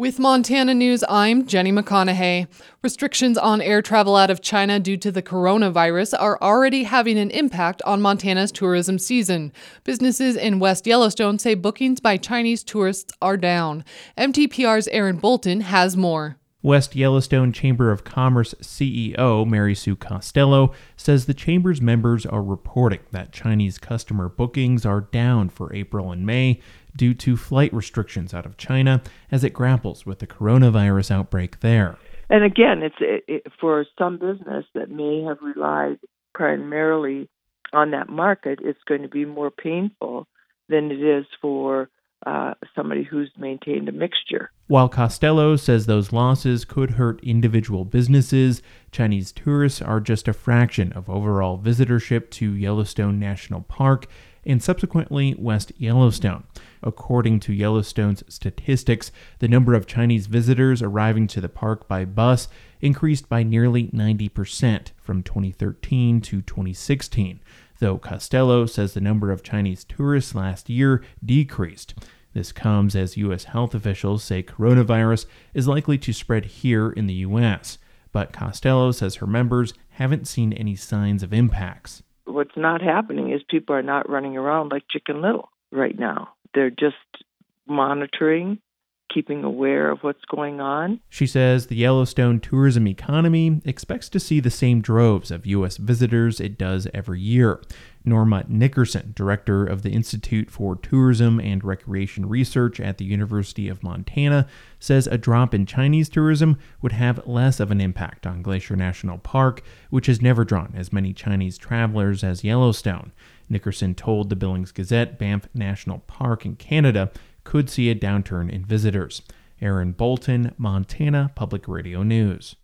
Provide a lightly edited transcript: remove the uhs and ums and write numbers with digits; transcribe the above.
With Montana News, I'm Jenny McConaughey. Restrictions on air travel out of China due to the coronavirus are already having an impact on Montana's tourism season. Businesses in West Yellowstone say bookings by Chinese tourists are down. MTPR's Aaron Bolton has more. West Yellowstone Chamber of Commerce CEO Mary Sue Costello says the chamber's members are reporting that Chinese customer bookings are down for April and May due to flight restrictions out of China as it grapples with the coronavirus outbreak there. And again, it's for some business that may have relied primarily on that market, it's going to be more painful than it is for somebody who's maintained a mixture. While Costello says those losses could hurt individual businesses, Chinese tourists are just a fraction of overall visitorship to Yellowstone National Park and subsequently West Yellowstone. According to Yellowstone's statistics, the number of Chinese visitors arriving to the park by bus increased by nearly 90% from 2013 to 2016, though Costello says the number of Chinese tourists last year decreased. This comes as U.S. health officials say coronavirus is likely to spread here in the U.S., but Costello says her members haven't seen any signs of impacts. What's not happening is people are not running around like Chicken Little right now. They're just monitoring, keeping aware of what's going on. She says the Yellowstone tourism economy expects to see the same droves of U.S. visitors it does every year. Norma Nickerson, director of the Institute for Tourism and Recreation Research at the University of Montana, says a drop in Chinese tourism would have less of an impact on Glacier National Park, which has never drawn as many Chinese travelers as Yellowstone. Nickerson told the Billings Gazette Banff National Park in Canada could see a downturn in visitors. Aaron Bolton, Montana Public Radio News.